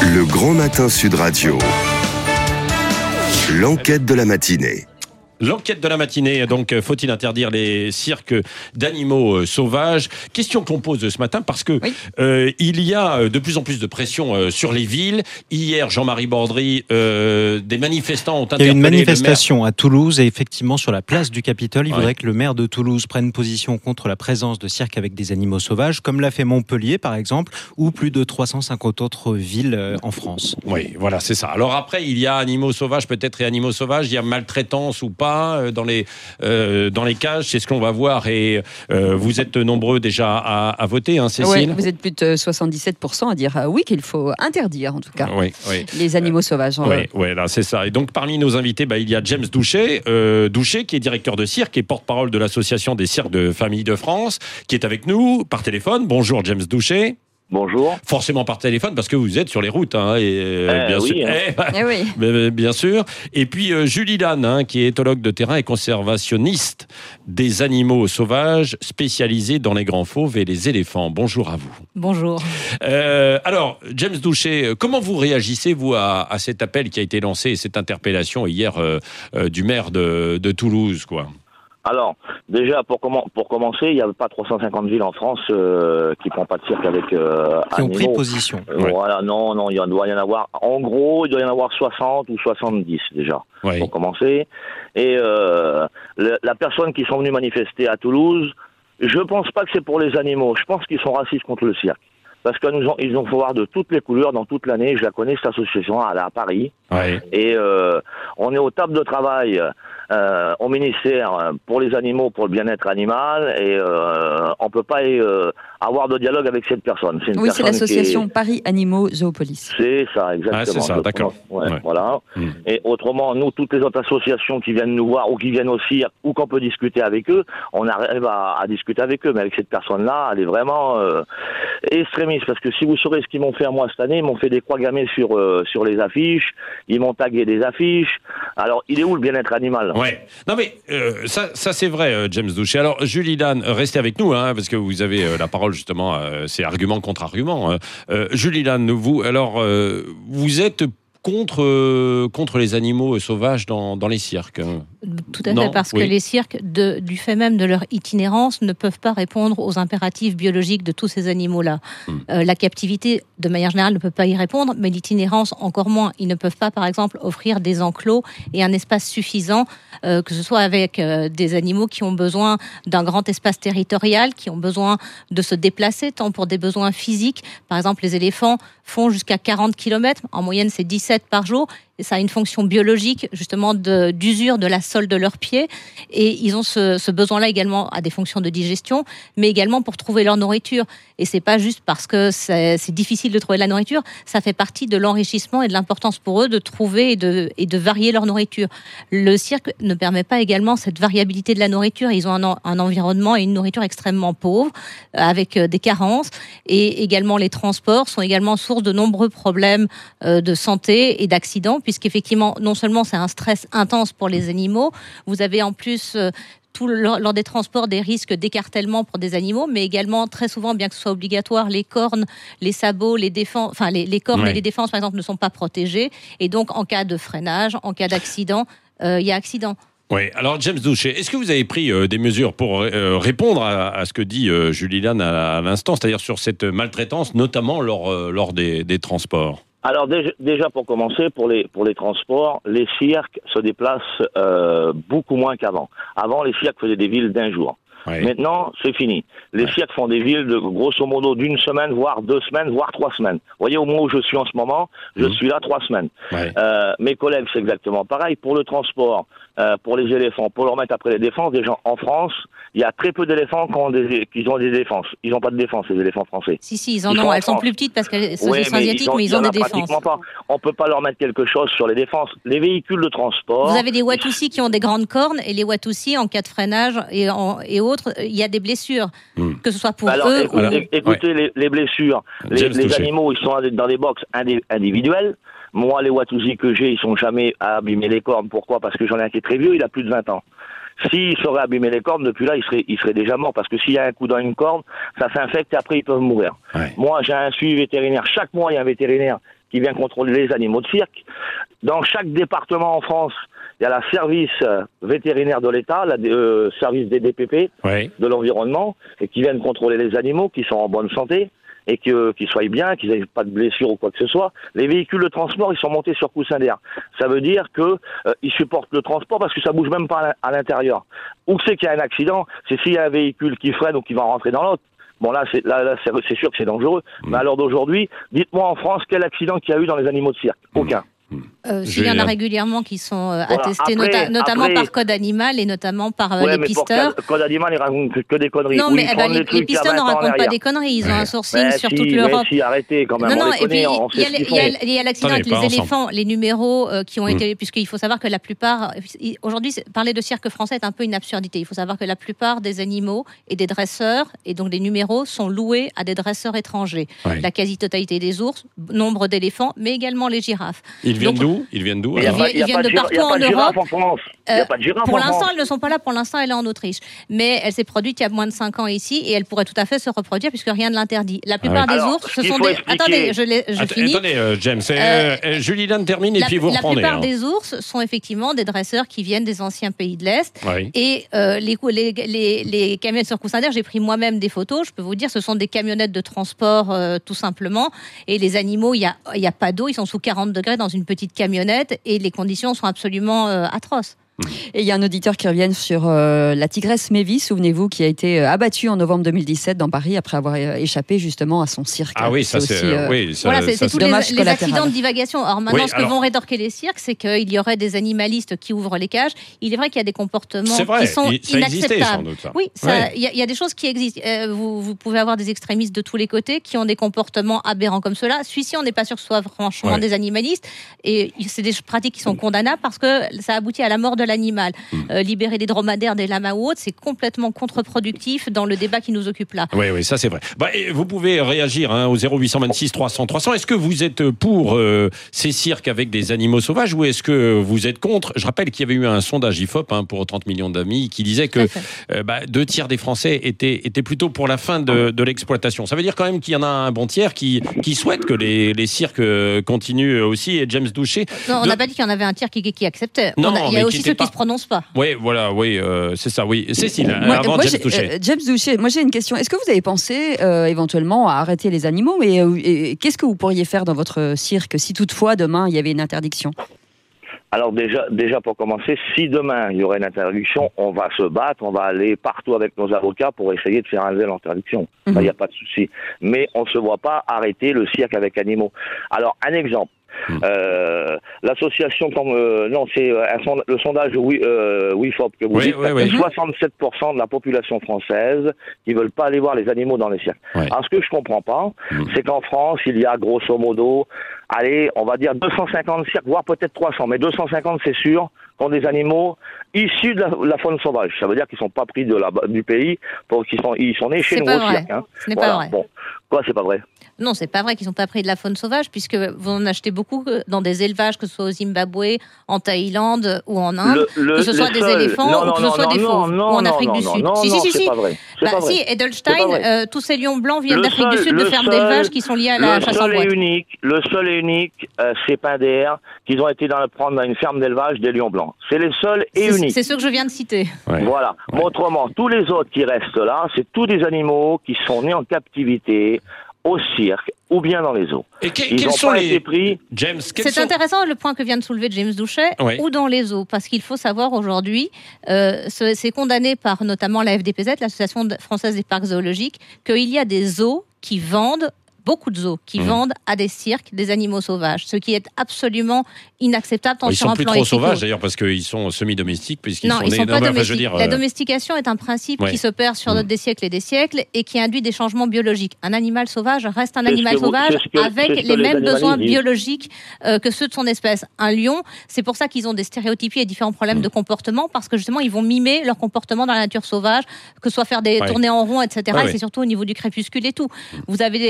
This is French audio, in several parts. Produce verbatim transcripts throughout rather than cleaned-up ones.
Le Grand Matin Sud Radio. L'enquête de la matinée. L'enquête de la matinée, donc faut-il interdire les cirques d'animaux euh, sauvages ? Question qu'on pose ce matin parce que oui. euh, il y a de plus en plus de pression euh, sur les villes. Hier, Jean-Marie Bordry, euh, des manifestants ont interpellé. Il y a une manifestation à Toulouse et effectivement sur la place du Capitole, il ouais. voudrait que le maire de Toulouse prenne position contre la présence de cirques avec des animaux sauvages, comme l'a fait Montpellier par exemple, ou plus de trois cent cinquante autres villes euh, en France. Oui, voilà, c'est ça. Alors après, il y a animaux sauvages peut-être et animaux sauvages, il y a maltraitance ou pas dans les euh, dans les cages, c'est ce qu'on va voir et euh, vous êtes nombreux déjà à, à voter, hein, Cécile. Oui, vous êtes plus de soixante-dix-sept pour cent à dire euh, oui qu'il faut interdire en tout cas oui, oui. les animaux euh, sauvages. Oui, euh... oui, là c'est ça. Et donc parmi nos invités, bah, il y a James Douchet, euh, Douchet qui est directeur de cirque et porte-parole de l'association des cirques de famille de France, qui est avec nous par téléphone. Bonjour James Douchet. Bonjour. Forcément par téléphone parce que vous êtes sur les routes, hein, et euh, bien oui, sûr. Hein. Eh, bah, eh oui. bah, bien sûr. Et puis euh, Julie Lannes, hein, qui est éthologue de terrain et conservationniste des animaux sauvages, spécialisée dans les grands fauves et les éléphants. Bonjour à vous. Bonjour. Euh, alors, James Douchet, comment vous réagissez vous à, à cet appel qui a été lancé, cette interpellation hier euh, euh, du maire de, de Toulouse, quoi? Alors, déjà, pour, comm- pour commencer, il n'y a pas trois cent cinquante villes en France euh, qui ne font pas de cirque avec euh, qui animaux. ont pris position. Euh, ouais. Voilà, non, non, il doit y en avoir. En gros, il doit y en avoir soixante ou soixante-dix déjà, ouais. pour commencer. Et euh, le, la personne qui sont venues manifester à Toulouse, je ne pense pas que c'est pour les animaux. Je pense qu'ils sont racistes contre le cirque. Parce qu'ils nous ont, ils ont fait voir de toutes les couleurs dans toute l'année. Je la connais, cette association, elle est à Paris. Ouais. Et euh, on est aux tables de travail euh, au ministère pour les animaux, pour le bien-être animal. Et euh, on ne peut pas euh, avoir de dialogue avec cette personne. C'est une oui, personne c'est l'association est... Paris Animaux Zoopolis. C'est ça, exactement. Ah, c'est ça, d'accord. Ouais, ouais. Voilà. Mmh. Et autrement, nous, toutes les autres associations qui viennent nous voir ou qui viennent aussi, ou qu'on peut discuter avec eux, on arrive à, à discuter avec eux. Mais avec cette personne-là, elle est vraiment euh, extrémiste. Parce que si vous saurez ce qu'ils m'ont fait à moi cette année, ils m'ont fait des croix gammées sur, euh, sur les affiches. Ils m'ont tagué des affiches. Alors, il est où le bien-être animal ? Ouais. Non mais euh, ça, ça c'est vrai, euh, James Douchet. Alors, Julie Lannes, restez avec nous, hein, parce que vous avez euh, la parole justement. Euh, c'est argument contre argument. Hein. Euh, Julie Lannes, vous, alors, euh, vous êtes contre euh, contre les animaux sauvages dans dans les cirques. Tout à fait, parce oui. que les cirques, de, du fait même de leur itinérance, ne peuvent pas répondre aux impératifs biologiques de tous ces animaux-là. Hum. Euh, la captivité, de manière générale, ne peut pas y répondre, mais l'itinérance encore moins. Ils ne peuvent pas, par exemple, offrir des enclos et un espace suffisant, euh, que ce soit avec euh, des animaux qui ont besoin d'un grand espace territorial, qui ont besoin de se déplacer, tant pour des besoins physiques. Par exemple, les éléphants font jusqu'à quarante kilomètres. En moyenne, c'est dix-sept par jour. Et ça a une fonction biologique, justement, de, d'usure de la sole de leurs pieds. Et ils ont ce, ce besoin-là également à des fonctions de digestion, mais également pour trouver leur nourriture. Et c'est pas juste parce que c'est, c'est difficile de trouver de la nourriture, ça fait partie de l'enrichissement et de l'importance pour eux de trouver et de, et de varier leur nourriture. Le cirque ne permet pas également cette variabilité de la nourriture. Ils ont un, un environnement et une nourriture extrêmement pauvre, avec des carences. Et également, les transports sont également source de nombreux problèmes de santé et d'accidents, puisqu'effectivement, non seulement c'est un stress intense pour les animaux, vous avez en plus euh, tout le, lors des transports des risques d'écartèlement pour des animaux, mais également très souvent, bien que ce soit obligatoire, les cornes, les sabots, les défenses, enfin les, les cornes ouais. et les défenses par exemple ne sont pas protégées, et donc en cas de freinage, en cas d'accident, il euh, y a accident. Oui, alors James Douchet, est-ce que vous avez pris euh, des mesures pour euh, répondre à, à ce que dit euh, Julie Lannes à, à l'instant, c'est-à-dire sur cette maltraitance, notamment lors, euh, lors des, des transports ? Alors déjà, déjà pour commencer, pour les pour les transports, les cirques se déplacent euh, beaucoup moins qu'avant. Avant, les cirques faisaient des villes d'un jour. Oui. Maintenant, c'est fini. Les ouais. cirques font des villes de grosso modo d'une semaine, voire deux semaines, voire trois semaines. Vous voyez, au moment où je suis en ce moment, je mmh. suis là trois semaines. Ouais. Euh, mes collègues, c'est exactement pareil. Pour le transport, euh, pour les éléphants, pour leur mettre après les défenses, des gens en France, il y a très peu d'éléphants qui ont des, qui ont des défenses. Ils n'ont pas de défense, les éléphants français. Si, si, ils en ils ont. Elles sont plus petites parce qu'elles sont oui, asiatiques, mais ils ont, mais ils ont des défenses. Pas. On peut pas leur mettre quelque chose sur les défenses. Les véhicules de transport. Vous avez des Watusi qui ont des grandes cornes, et les Watusi, en cas de freinage et, en, et autres, il y a des blessures, mmh. que ce soit pour Alors, eux écoutez, ou... Écoutez, ouais. les, les blessures, les, les animaux, ils sont dans des box individuelles. Moi, les Watusi que j'ai, ils sont jamais à abîmer les cornes. Pourquoi ? Parce que j'en ai un qui est très vieux, il a plus de vingt ans. s'il serait abîmé les cornes, depuis là, il serait, il serait déjà mort, parce que s'il y a un coup dans une corne, ça s'infecte et après ils peuvent mourir. Ouais. Moi, j'ai un suivi vétérinaire. Chaque mois, il y a un vétérinaire qui vient contrôler les animaux de cirque. Dans chaque département en France, il y a la service vétérinaire de l'État, le euh, service des D P P, ouais. de l'environnement, et qui viennent contrôler les animaux qui sont en bonne santé, et que, qu'ils soient bien, qu'ils n'aient pas de blessures ou quoi que ce soit. Les véhicules de transport, ils sont montés sur coussin d'air. Ça veut dire que euh, ils supportent le transport parce que ça bouge même pas à l'intérieur. Où c'est qu'il y a un accident, c'est s'il y a un véhicule qui freine ou qui va rentrer dans l'autre. Bon là, c'est, là, là c'est, c'est sûr que c'est dangereux. Mmh. Mais à l'heure d'aujourd'hui, dites-moi en France quel accident qu'il y a eu dans les animaux de cirque. Aucun. Euh, S'il y en a régulièrement qui sont euh, voilà. attestés, après, nota- notamment après, par code animal et notamment par euh, ouais, les mais pisteurs. Pour code animal, ils racontent que des conneries. Non, mais eh ben, les, les pisteurs ne racontent pas des conneries. Ils ont un sourcing sur toute l'Europe. Si, arrêtez quand même. Non, non, et puis il y a l'accident avec les éléphants, les numéros euh, qui ont été. Puisqu'il faut savoir que la plupart. Aujourd'hui, parler de cirque français est un peu une absurdité. Il faut savoir que la plupart des animaux et des dresseurs, et donc des numéros, sont loués à des dresseurs étrangers. La quasi-totalité des ours, nombre d'éléphants, mais également les girafes. Ils viennent d'où ? Ils viennent d'où ? Ils viennent de partout en Europe. Il n'y a pas de girafe Pour en l'instant, France. elles ne sont pas là. Pour l'instant, elle est en Autriche. Mais elle s'est produite il y a moins de cinq ans ici et elle pourrait tout à fait se reproduire puisque rien ne l'interdit. La plupart ah oui. des ours, ce sont des. Expliquer... Attendez, je, les, je Att- finis. Attendez, euh, James. Euh, euh, Julie Lannes termine et la, puis vous la reprenez. La plupart hein. des ours sont effectivement des dresseurs qui viennent des anciens pays de l'Est. Oui. Et euh, les, les, les, les camionnettes sur coussin d'air, j'ai pris moi-même des photos. Je peux vous dire, ce sont des camionnettes de transport euh, tout simplement. Et les animaux, il n'y a, y a pas d'eau. Ils sont sous quarante degrés dans une petite camionnette et les conditions sont absolument euh, atroces. Et il y a un auditeur qui revient sur euh, la tigresse Mévis, souvenez-vous, qui a été euh, abattue en novembre deux mille dix-sept dans Paris après avoir euh, échappé justement à son cirque. Ah oui, ça c'est, c'est aussi, euh, oui, ça, voilà, c'est, ça, c'est tous c'est les, les accidents de divagation. Or maintenant, oui, ce que alors... vont rétorquer les cirques, c'est qu'il y aurait des animalistes qui ouvrent les cages. Il est vrai qu'il y a des comportements vrai, qui sont il, ça inacceptables. Sans doute, ça. Oui, il ouais. y, y a des choses qui existent. Euh, vous, vous pouvez avoir des extrémistes de tous les côtés qui ont des comportements aberrants comme cela. Celui-ci, on n'est pas sûr que ce soit franchement ouais. des animalistes. Et c'est des pratiques qui sont condamnables parce que ça aboutit à la mort de l'animal. Mm. Euh, libérer des dromadaires, des lamas ou autres, c'est complètement contre-productif dans le débat qui nous occupe là. Oui, oui, ça c'est vrai. Bah, vous pouvez réagir hein, au zéro huit cent vingt-six trois cents trois cents. Est-ce que vous êtes pour euh, ces cirques avec des animaux sauvages ou est-ce que vous êtes contre ? Je rappelle qu'il y avait eu un sondage I F O P hein, pour trente millions d'amis qui disait que euh, bah, deux tiers des Français étaient, étaient plutôt pour la fin de, de l'exploitation. Ça veut dire quand même qu'il y en a un bon tiers qui, qui souhaite que les, les cirques continuent aussi. Et James Doucet... Non, on n'a de... pas dit qu'il y en avait un tiers qui, qui acceptait. Non, a, il y a aussi ceux pas... qui ne se prononcent pas. Oui, voilà, oui, euh, c'est ça, oui. Cécile, moi, avant moi, James Doucet. Euh, James Doucet, moi j'ai une question. Est-ce que vous avez pensé euh, éventuellement à arrêter les animaux et, euh, et qu'est-ce que vous pourriez faire dans votre cirque si toutefois demain il y avait une interdiction ? Alors déjà, déjà pour commencer, si demain il y aurait une interdiction, on va se battre, on va aller partout avec nos avocats pour essayer de faire enlever l'interdiction. Il mmh. n'y a pas de souci. Mais on ne se voit pas arrêter le cirque avec animaux. Alors un exemple. Mmh. Euh, l'association comme euh, non c'est un sond- le sondage oui, euh, I F O P que vous oui, dites oui, oui. soixante-sept pour cent de la population française qui veulent pas aller voir les animaux dans les cirques. Oui. Alors ce que je comprends pas mmh. c'est qu'en France il y a grosso modo allez on va dire deux cent cinquante cirques voire peut-être trois cents mais deux cent cinquante c'est sûr qui ont des animaux issus de la, la faune sauvage. Ça veut dire qu'ils sont pas pris de la, du pays pour qu'ils sont ils sont nés chez c'est nous pas au vrai. cirque. Hein. Ce n'est voilà. pas vrai. Bon quoi c'est pas vrai. Non, c'est pas vrai qu'ils sont pas pris de la faune sauvage, puisque vous en achetez beaucoup dans des élevages, que ce soit au Zimbabwe, en Thaïlande ou en Inde, le, le, que ce soit des seul... éléphants non, ou non, que ce soit non, des fauves, non, ou en non, Afrique non, du non, Sud. non, si, non, si, si, c'est si. pas vrai. C'est bah, pas si, vrai. Edelstein, euh, tous ces lions blancs viennent le d'Afrique seul, du Sud, de fermes seul, d'élevage qui sont liées à la chasse en boîte. Unique, le seul et unique, euh, c'est Pinder, qu'ils ont été dans le, prendre dans une ferme d'élevage des lions blancs. C'est les seuls et c'est, uniques. C'est ceux que je viens de citer. Ouais. Voilà. Ouais. Mais autrement, tous les autres qui restent là, c'est tous des animaux qui sont nés en captivité, au cirque ou bien dans les zoos. Et que, Ils quels sont pas les été pris. James, C'est sont... intéressant le point que vient de soulever James Doucet, oui. ou dans les zoos, parce qu'il faut savoir aujourd'hui, euh, c'est condamné par notamment la F D P Z, l'Association française des parcs zoologiques, qu'il y a des zoos qui vendent beaucoup de zoos qui mmh. vendent à des cirques des animaux sauvages, ce qui est absolument inacceptable tant ils sur un plan éthique. Ils sont plus trop éthico. sauvages d'ailleurs parce qu'ils sont semi-domestiques puisqu'ils non, sont ils nés... sont pas non, domestiques. Enfin, je veux dire, La euh... domestication est un principe ouais. qui se perd sur mmh. des siècles et des siècles et qui induit des changements biologiques. Un animal sauvage reste un c'est animal vous, sauvage que, avec les, les mêmes besoins disent. biologiques euh, que ceux de son espèce. Un lion, c'est pour ça qu'ils ont des stéréotypies et différents problèmes mmh. de comportement parce que justement ils vont mimer leur comportement dans la nature sauvage, que ce soit faire des ouais. tournées en rond, et cetera. Ouais, et ouais. c'est surtout au niveau du crépuscule et tout. Vous avez des... et ça induit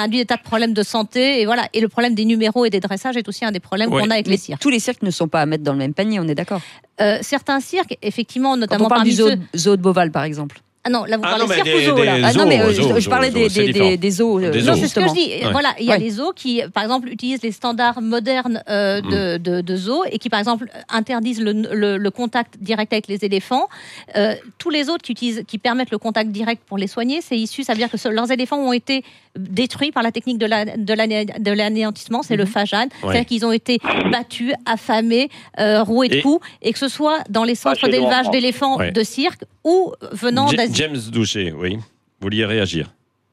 induit des tas de problèmes de santé. Et voilà. Et le problème des numéros et des dressages est aussi un des problèmes ouais. qu'on a avec Mais les cirques. Tous les cirques ne sont pas à mettre dans le même panier, on est d'accord. euh, Certains cirques, effectivement, notamment Quand on parle du zoo, ceux... zoo de Beauval, par exemple. Ah non, là vous ah parlez non, cirque des, ou zoo là des ah zoos, non mais euh, zoos, je, je parlais zoos, des, des, des, des zoos. Des non, zoos. c'est ce que je dis. Ouais. Voilà, il y a ouais. les zoos qui, par exemple, utilisent les standards modernes euh, de, mm. de, de zoos et qui, par exemple, interdisent le, le, le contact direct avec les éléphants. Euh, tous les autres qui utilisent, qui permettent le contact direct pour les soigner, c'est issu, ça veut dire que ce, leurs éléphants ont été détruits par la technique de, la, de, l'ané, de l'anéantissement, c'est mm-hmm. le Fajan. Ouais. C'est-à-dire qu'ils ont été battus, affamés, euh, roués de et coups, et que ce soit dans les centres ah, d'élevage d'éléphants ouais. de cirque ou venant J- d'Asie. James Douchet, oui. Vous vouliez réagir?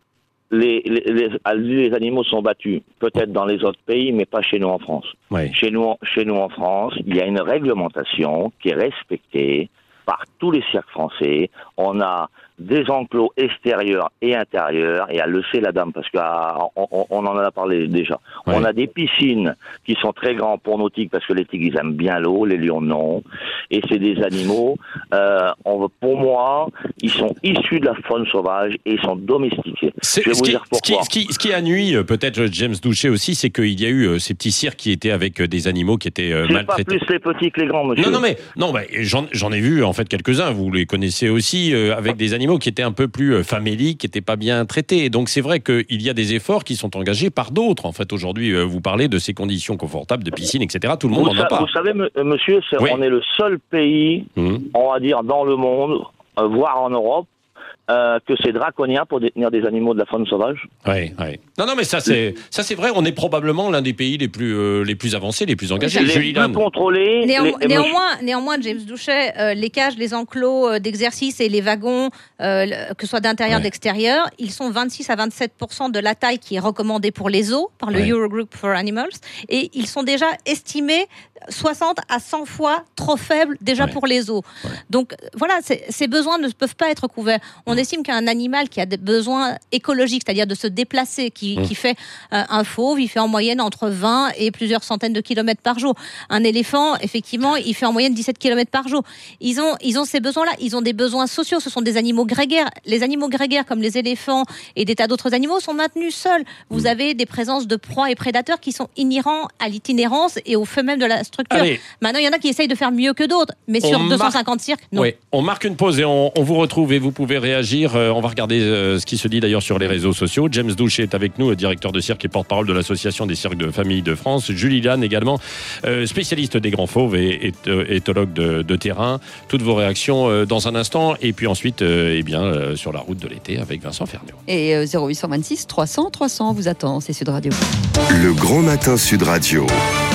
Les, les, les, les animaux sont battus, peut-être dans les autres pays, mais pas chez nous en France. Oui. Chez nous, chez nous en France, il y a une réglementation qui est respectée par tous les cirques français. On a des enclos extérieurs et intérieurs, et elle le sait la dame, parce qu'on on, on en a parlé déjà. Ouais. On a des piscines qui sont très grands pour nos tigres, parce que les tigres ils aiment bien l'eau, les lions non, et c'est des animaux, euh, on, pour moi, ils sont issus de la faune sauvage et ils sont domestiqués. C'est, Je vais vous qui, dire pourquoi. Ce qui, ce, qui, ce qui a nuit, peut-être James Douchet aussi, c'est qu'il y a eu euh, ces petits cirques qui étaient avec euh, des animaux qui étaient euh, maltraités. C'est pas plus les petits que les grands, monsieur. Non, non, mais non, bah, j'en, j'en ai vu en fait quelques-uns, vous les connaissez aussi, euh, avec des animaux qui étaient un peu plus faméliques, qui n'étaient pas bien traités. Et donc c'est vrai qu'il y a des efforts qui sont engagés par d'autres. En fait, aujourd'hui, vous parlez de ces conditions confortables de piscine, et cetera. Tout le monde n'en a pas. Vous savez, monsieur, c'est, oui. on est le seul pays, mmh. on va dire, dans le monde, euh, voire en Europe, Euh, que c'est draconien pour détenir des animaux de la faune sauvage. Oui, oui. Non, non, mais ça c'est ça c'est vrai. On est probablement l'un des pays les plus euh, les plus avancés, les plus engagés. Les Julie plus contrôlés. Néan- les, néanmoins, monsieur... néanmoins, James Douchet, euh, les cages, les enclos euh, d'exercice et les wagons, euh, que ce soit d'intérieur, ouais. d'extérieur, ils sont vingt-six à vingt-sept pour cent de la taille qui est recommandée pour les zoos par le ouais. Eurogroup for Animals, et ils sont déjà estimés soixante à cent fois trop faibles déjà ouais. pour les zoos. Ouais. Donc voilà, ces besoins ne peuvent pas être couverts. On On estime qu'un animal qui a des besoins écologiques, c'est-à-dire de se déplacer, qui, mmh. qui fait euh, un fauve, il fait en moyenne entre vingt et plusieurs centaines de kilomètres par jour. Un éléphant, effectivement, il fait en moyenne dix-sept kilomètres par jour. Ils ont, ils ont ces besoins-là. Ils ont des besoins sociaux. Ce sont des animaux grégaires. Les animaux grégaires, comme les éléphants et des tas d'autres animaux, sont maintenus seuls. Vous mmh. avez des présences de proies et prédateurs qui sont inhérents à l'itinérance et au fait même de la structure. Allez. Maintenant, il y en a qui essayent de faire mieux que d'autres, mais sur on deux cent cinquante mar- cirques, non. Oui. On marque une pause et on, on vous retrouve et vous pouvez réagir. On va regarder ce qui se dit d'ailleurs sur les réseaux sociaux. James Douchet est avec nous, directeur de cirque et porte-parole de l'association des cirques de famille de France. Julie Lannes également, spécialiste des grands fauves et éthologue de, de terrain. Toutes vos réactions dans un instant. Et puis ensuite, eh bien, sur la route de l'été avec Vincent Ferniaud. Et zéro huit vingt-six trois cents trois cents vous attend, c'est Sud Radio. Le Grand Matin Sud Radio.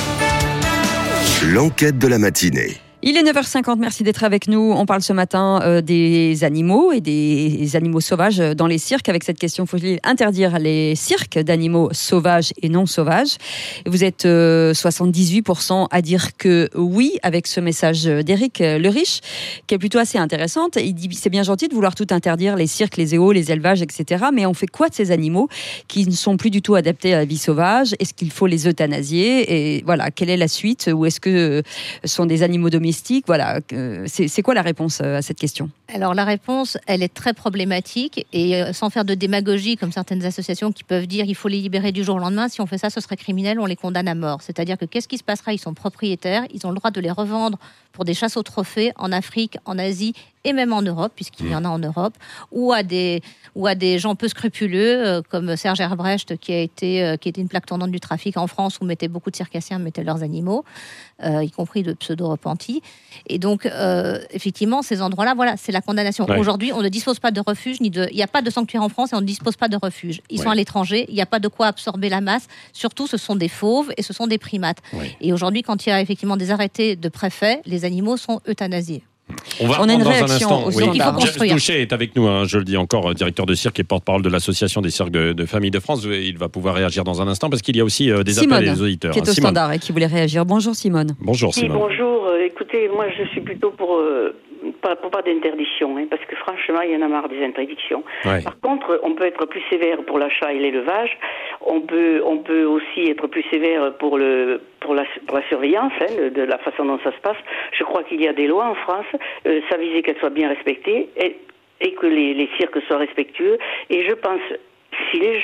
L'enquête de la matinée. Il est neuf heures cinquante, merci d'être avec nous. On parle ce matin euh, des animaux et des animaux sauvages dans les cirques. Avec cette question, faut-il interdire les cirques d'animaux sauvages et non sauvages? Vous êtes euh, soixante-dix-huit pour cent à dire que oui, avec ce message d'Éric Le Riche, qui est plutôt assez intéressante. Il dit, c'est bien gentil de vouloir tout interdire, les cirques, les zoos, les élevages, et cetera. Mais on fait quoi de ces animaux qui ne sont plus du tout adaptés à la vie sauvage? Est-ce qu'il faut les euthanasier? Et voilà, quelle est la suite? Ou est-ce que ce sont des animaux domestiques? Voilà, c'est, c'est quoi la réponse à cette question? Alors la réponse, elle est très problématique et sans faire de démagogie comme certaines associations qui peuvent dire il faut les libérer du jour au lendemain. Si on fait ça, ce serait criminel, on les condamne à mort. C'est-à-dire que qu'est-ce qui se passera? Ils sont propriétaires, ils ont le droit de les revendre pour des chasses aux trophées en Afrique, en Asie et même en Europe, puisqu'il y en a en Europe, ou à des, ou à des gens peu scrupuleux, euh, comme Serge Herbrecht, qui a été, euh, qui était une plaque tournante du trafic en France, où mettait beaucoup de circassiens mettaient leurs animaux, euh, y compris de pseudo-repentis. Et donc, euh, effectivement, ces endroits-là, voilà, c'est la condamnation. Ouais. Aujourd'hui, on ne dispose pas de refuge, ni de, il n'y a pas de sanctuaire en France et on ne dispose pas de refuge. Ils ouais. sont à l'étranger, il n'y a pas de quoi absorber la masse. Surtout, ce sont des fauves et ce sont des primates. Ouais. Et aujourd'hui, quand il y a effectivement des arrêtés de préfet, les animaux sont euthanasiés. On va on a une dans réaction un instant. aussi. Oui. Il faut construire. James Douchet est avec nous, hein, je le dis encore, directeur de cirque et porte-parole de l'association des cirques de, de famille de France. Il va pouvoir réagir dans un instant parce qu'il y a aussi euh, des Simone, appels des auditeurs. Qui est au Simone. standard et qui voulait réagir. Bonjour Simone. Bonjour Simone. Oui, bonjour. Euh, écoutez, moi je suis plutôt pour euh, pas, pour pas d'interdiction, hein, parce que franchement il y en a marre des interdictions. Ouais. Par contre, on peut être plus sévère pour l'achat et l'élevage. On peut, on peut aussi être plus sévère pour le pour la, pour la surveillance hein, de, de la façon dont ça se passe. Je crois qu'il y a des lois en France, euh, ça visait qu'elles soient bien respectées et, et que les, les cirques soient respectueux. Et je pense, si les gens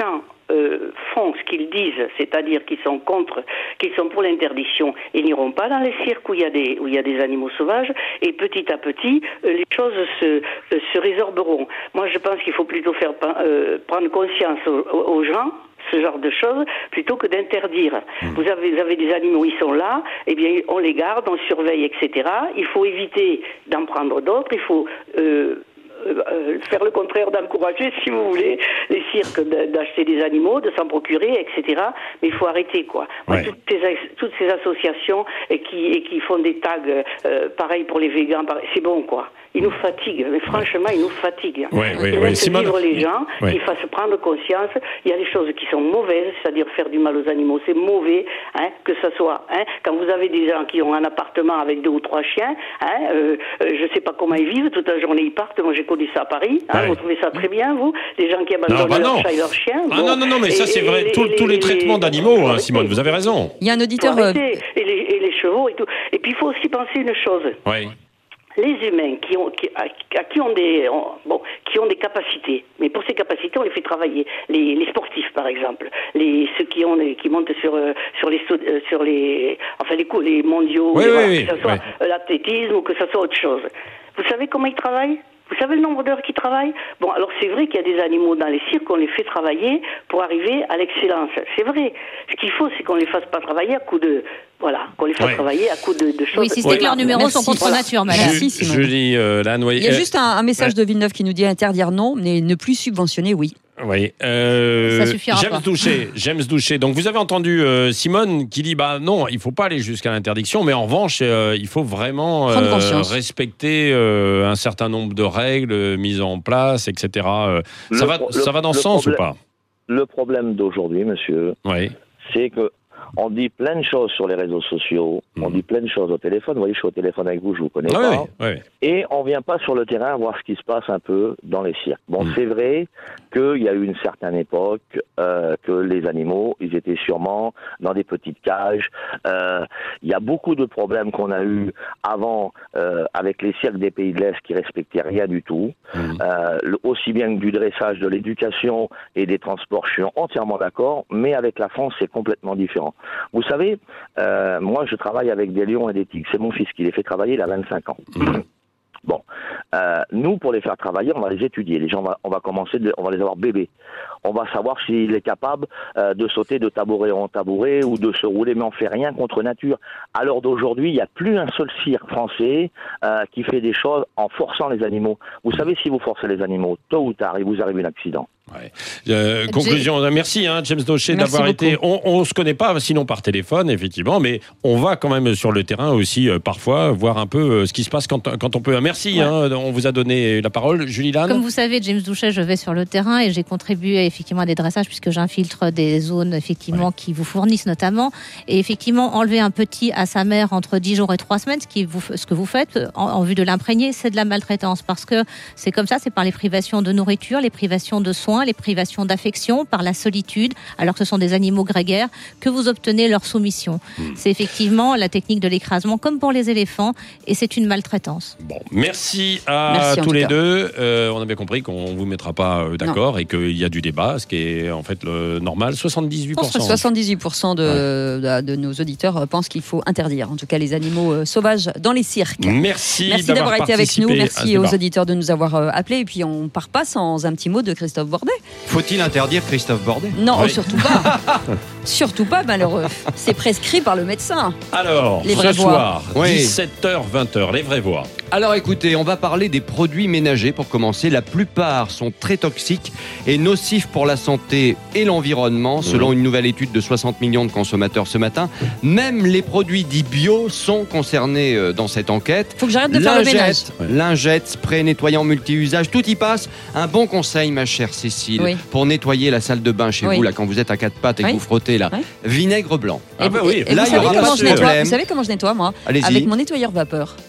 euh, font ce qu'ils disent, c'est-à-dire qu'ils sont contre, qu'ils sont pour l'interdiction, ils n'iront pas dans les cirques où il y a des, où il y a des animaux sauvages, et petit à petit, euh, les choses se, euh, se résorberont. Moi, je pense qu'il faut plutôt faire euh, prendre conscience aux, aux gens, ce genre de choses, plutôt que d'interdire. Mmh. Vous avez, vous avez des animaux, ils sont là, eh bien, on les garde, on surveille, et cetera. Il faut éviter d'en prendre d'autres, il faut euh, euh, faire le contraire, d'encourager, si vous voulez, les cirques d'acheter des animaux, de s'en procurer, et cetera. Mais il faut arrêter, quoi. Moi, ouais. toutes, ces, toutes ces associations et qui, et qui font des tags, euh, pareil pour les végans, pareil, c'est bon, quoi. Ils nous fatiguent, mais franchement, ils nous fatiguent. Ouais, ouais, ils ouais. laissent Simone... vivre les gens, ouais. qu'ils fassent prendre conscience. Il y a des choses qui sont mauvaises, c'est-à-dire faire du mal aux animaux, c'est mauvais, hein, que ça soit. Hein, quand vous avez des gens qui ont un appartement avec deux ou trois chiens, hein, euh, euh, je ne sais pas comment ils vivent, toute la journée ils partent. Moi, j'ai connu ça à Paris. Hein, ouais. Vous trouvez ça très bien, vous? Des gens qui abandonnent bah leurs chats et leurs chiens. Ah bon. non, non, non, mais ça, et, c'est vrai. Et, Tout, et, tous les, les traitements les, d'animaux, hein, Simone, vous avez raison. Il y a un auditeur. Euh... Et, les, et les chevaux et tout. Et puis, il faut aussi penser une chose. Oui. Les humains qui ont, qui, à, à qui ont des, ont, bon, qui ont des capacités, mais pour ces capacités, on les fait travailler. Les, les sportifs, par exemple, les ceux qui ont, qui montent sur sur les sur les, enfin les coups, les mondiaux, oui, les, oui, voilà, oui, que ce soit oui. l'athlétisme ou que ce soit autre chose. Vous savez comment ils travaillent? Vous savez le nombre d'heures qu'ils travaillent? Bon, alors c'est vrai qu'il y a des animaux dans les cirques, on les fait travailler pour arriver à l'excellence. C'est vrai. Ce qu'il faut, c'est qu'on les fasse pas travailler à coup de... Voilà, qu'on les fasse ouais. travailler à coup de, de choses... Oui, si c'est que leurs numéros Merci. sont contre voilà. nature, madame. Merci, Simone. Julie euh, Lannoy. Il y a juste un, un message ouais. de Villeneuve qui nous dit interdire non, mais ne plus subventionner oui. Oui. Euh, ça suffira James pas. Douchet, James Douchet. Donc vous avez entendu euh, Simone qui dit bah non, il faut pas aller jusqu'à l'interdiction, mais en revanche, euh, il faut vraiment euh, respecter euh, un certain nombre de règles euh, mises en place, et cetera. Euh, ça va, le, ça va dans ce sens problème, ou pas? Le problème d'aujourd'hui, monsieur, oui. c'est que on dit plein de choses sur les réseaux sociaux, mmh. on dit plein de choses au téléphone. Vous voyez, je suis au téléphone avec vous, je vous connais ah pas. Oui, oui. Et on vient pas sur le terrain voir ce qui se passe un peu dans les cirques. Bon, mmh. c'est vrai qu'il y a eu une certaine époque euh, que les animaux, ils étaient sûrement dans des petites cages. Euh, il y a beaucoup de problèmes qu'on a eu avant euh, avec les cirques des pays de l'Est qui respectaient rien du tout. Mmh. Euh, aussi bien que du dressage, de l'éducation et des transports, je suis entièrement d'accord. Mais avec la France, c'est complètement différent. Vous savez, euh, moi je travaille avec des lions et des tigres. C'est mon fils qui les fait travailler, il a vingt-cinq ans. Mmh. Bon, euh, nous pour les faire travailler, on va les étudier. Les gens, on va, on va commencer, de, on va les avoir bébés. On va savoir s'il est capable euh, de sauter de tabouret en tabouret ou de se rouler, mais on fait rien contre nature. À l'heure d'aujourd'hui, il n'y a plus un seul cirque français euh, qui fait des choses en forçant les animaux. Vous savez, si vous forcez les animaux, tôt ou tard, il vous arrive un accident. Ouais. Euh, conclusion, J'ai... merci hein, James Douchet d'avoir beaucoup. été. On ne se connaît pas, sinon par téléphone, effectivement, mais on va quand même sur le terrain aussi euh, parfois voir un peu euh, ce qui se passe quand, quand on peut. Merci, ouais. hein, on vous a donné la parole, Julie Lannes. Comme vous savez, James Douchet, je vais sur le terrain et j'ai contribué effectivement à des dressages puisque j'infiltre des zones effectivement ouais. qui vous fournissent notamment. Et effectivement, enlever un petit à sa mère entre dix jours et trois semaines, ce, qui vous, ce que vous faites en, en vue de l'imprégner, c'est de la maltraitance parce que c'est comme ça, c'est par les privations de nourriture, les privations de soins, les privations d'affection, par la solitude, alors que ce sont des animaux grégaires, que vous obtenez leur soumission. Mmh. C'est effectivement la technique de l'écrasement, comme pour les éléphants, et c'est une maltraitance. Bon, merci à merci tous les cas. deux. Euh, on a bien compris qu'on ne vous mettra pas euh, d'accord non. et qu'il y a du débat, ce qui est en fait le normal. soixante-dix-huit pour cent. soixante-dix-huit pour cent de, ouais. de, de nos auditeurs pensent qu'il faut interdire, en tout cas les animaux euh, sauvages dans les cirques. Merci, merci d'avoir, d'avoir été avec nous. Merci aux auditeurs de nous avoir euh, appelés. Et puis on ne part pas sans un petit mot de Christophe Bordet. Faut-il interdire Christophe Bordet? Non, oui. surtout pas. Surtout pas, malheureux. C'est prescrit par le médecin. Alors, les ce soir, oui. dix-sept heures vingt heures, les vraies voix. Alors écoutez, on va parler des produits ménagers pour commencer. La plupart sont très toxiques et nocifs pour la santé et l'environnement, selon une nouvelle étude de soixante millions de consommateurs ce matin. Même les produits dits bio sont concernés dans cette enquête. Faut que j'arrête de faire le ménage. Lingettes, spray, nettoyant multi-usage, tout y passe. Un bon conseil, ma chère Cécile, oui. pour nettoyer la salle de bain chez oui. vous, là, quand vous êtes à quatre pattes et oui. que vous frottez, là. Oui. Vinaigre blanc. Ah bah oui. Et là, vous, il y aura savez pas de nettoie, problème. vous savez comment je nettoie, moi? Allez-y. Avec mon nettoyeur vapeur.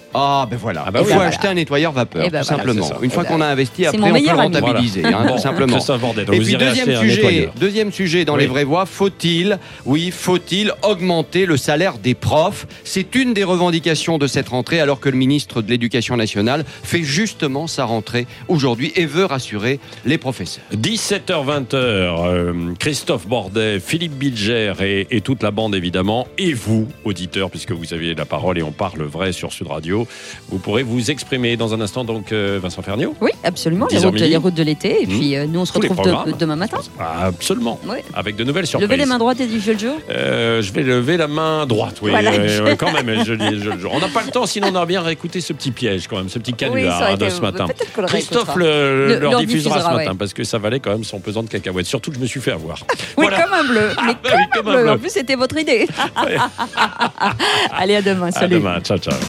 Ah ben voilà, ah bah il oui. faut ben acheter voilà. un nettoyeur vapeur, ben tout voilà, simplement. Une fois ben qu'on a investi, après mon on peut meilleur le ami. rentabiliser, hein, Bon, tout simplement. Christophe Bordet, donc Et vous puis irez deuxième acheter un sujet, nettoyeur. deuxième sujet dans Oui. les vraies voix, faut-il, oui, faut-il augmenter le salaire des profs? C'est une des revendications de cette rentrée, alors que le ministre de l'Éducation nationale fait justement sa rentrée aujourd'hui et veut rassurer les professeurs. dix-sept heures vingt, euh, Christophe Bordet, Philippe Bilger et, et toute la bande évidemment, et vous, auditeurs, puisque vous avez la parole et on parle vrai sur Sud Radio, vous pourrez vous exprimer dans un instant, donc euh, Vincent Ferniaud. Oui, absolument, les dix heures routes, midi. les routes de l'été, et puis euh, nous on se Tous les retrouve de- programmes. demain matin. Ah, absolument, Oui. avec de nouvelles surprises. Levez les mains droites et du jeu le jour. Euh, je vais lever la main droite, oui, Voilà. euh, quand même. Je, dis- je- je- on n'a pas le temps, sinon on aurait bien réécouté ce petit piège quand même, ce petit Oui, ça canular aurait hein, de été- ce matin. peut-être qu'on le Christophe réécoutera. le, Le- leur leur diffusera, diffusera, ce matin ouais. parce que ça valait quand même son pesant de cacahuètes. Surtout que je me suis fait avoir. Oui, Voilà. comme un bleu. Mais bah comme, oui, un comme un bleu. bleu. En plus, c'était votre idée. Allez, à demain. À Salut. demain, ciao ciao.